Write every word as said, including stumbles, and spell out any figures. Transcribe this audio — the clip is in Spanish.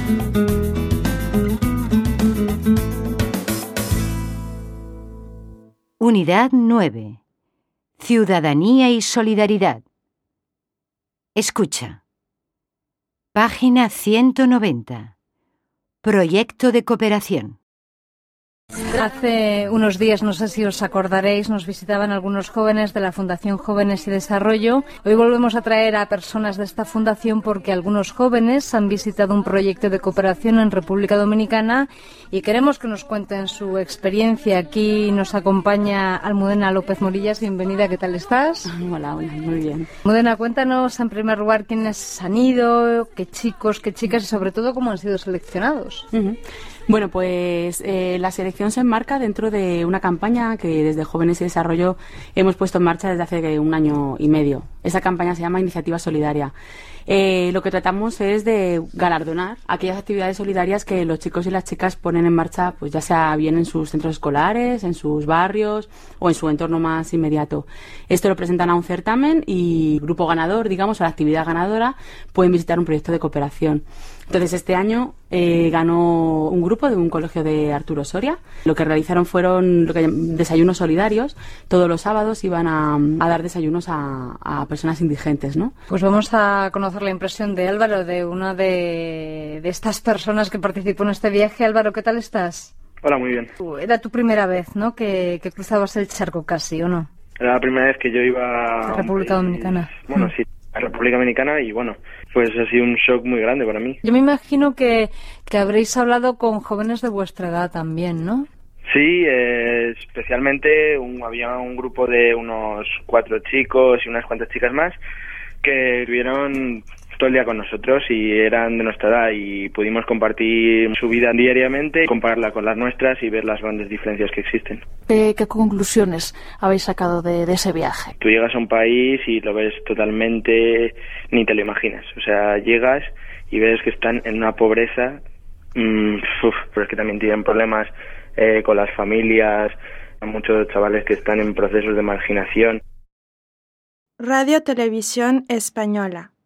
Unidad nueve. Ciudadanía y solidaridad. Escucha. Página ciento noventa. Proyecto de cooperación. Hace unos días, no sé si os acordaréis, nos visitaban algunos jóvenes de la Fundación Jóvenes y Desarrollo. Hoy volvemos a traer a personas de esta fundación porque algunos jóvenes han visitado un proyecto de cooperación en República Dominicana y queremos que nos cuenten su experiencia. Aquí nos acompaña Almudena López Morillas. Bienvenida, ¿qué tal estás? Hola, hola, muy bien. Almudena, cuéntanos en primer lugar quiénes han ido, qué chicos, qué chicas y sobre todo cómo han sido seleccionados. Uh-huh. Bueno, pues eh, la selección se enmarca dentro de una campaña que desde Jóvenes y Desarrollo hemos puesto en marcha desde hace un año y medio. Esa campaña se llama Iniciativa Solidaria. Eh, lo que tratamos es de galardonar aquellas actividades solidarias que los chicos y las chicas ponen en marcha, pues ya sea bien en sus centros escolares, en sus barrios o en su entorno más inmediato. Esto lo presentan a un certamen y grupo ganador, digamos, o la actividad ganadora, pueden visitar un proyecto de cooperación. Entonces, este año eh, ganó un grupo de un colegio de Arturo Soria. Lo que realizaron fueron lo que llaman desayunos solidarios. Todos los sábados iban a, a dar desayunos a, a personas indigentes, ¿no? Pues vamos a conocer la impresión de Álvaro, de una de, de estas personas que participó en este viaje. Álvaro, ¿qué tal estás? Hola, muy bien. Era tu primera vez, ¿no?, que, que cruzabas el charco casi, ¿o no? Era la primera vez que yo iba a República Dominicana. Bueno, mm. sí, a República Dominicana y bueno, pues ha sido un shock muy grande para mí. Yo me imagino que, que habréis hablado con jóvenes de vuestra edad también, ¿no? Sí, eh, especialmente un, había un grupo de unos cuatro chicos y unas cuantas chicas más que vivieron todo el día con nosotros y eran de nuestra edad y pudimos compartir su vida diariamente, compararla con las nuestras y ver las grandes diferencias que existen. ¿Qué, qué conclusiones habéis sacado de, de ese viaje? Tú llegas a un país y lo ves totalmente, ni te lo imaginas. O sea, llegas y ves que están en una pobreza, mmm, uf, pero es que también tienen problemas eh, con las familias, muchos chavales que están en procesos de marginación. Radio Televisión Española.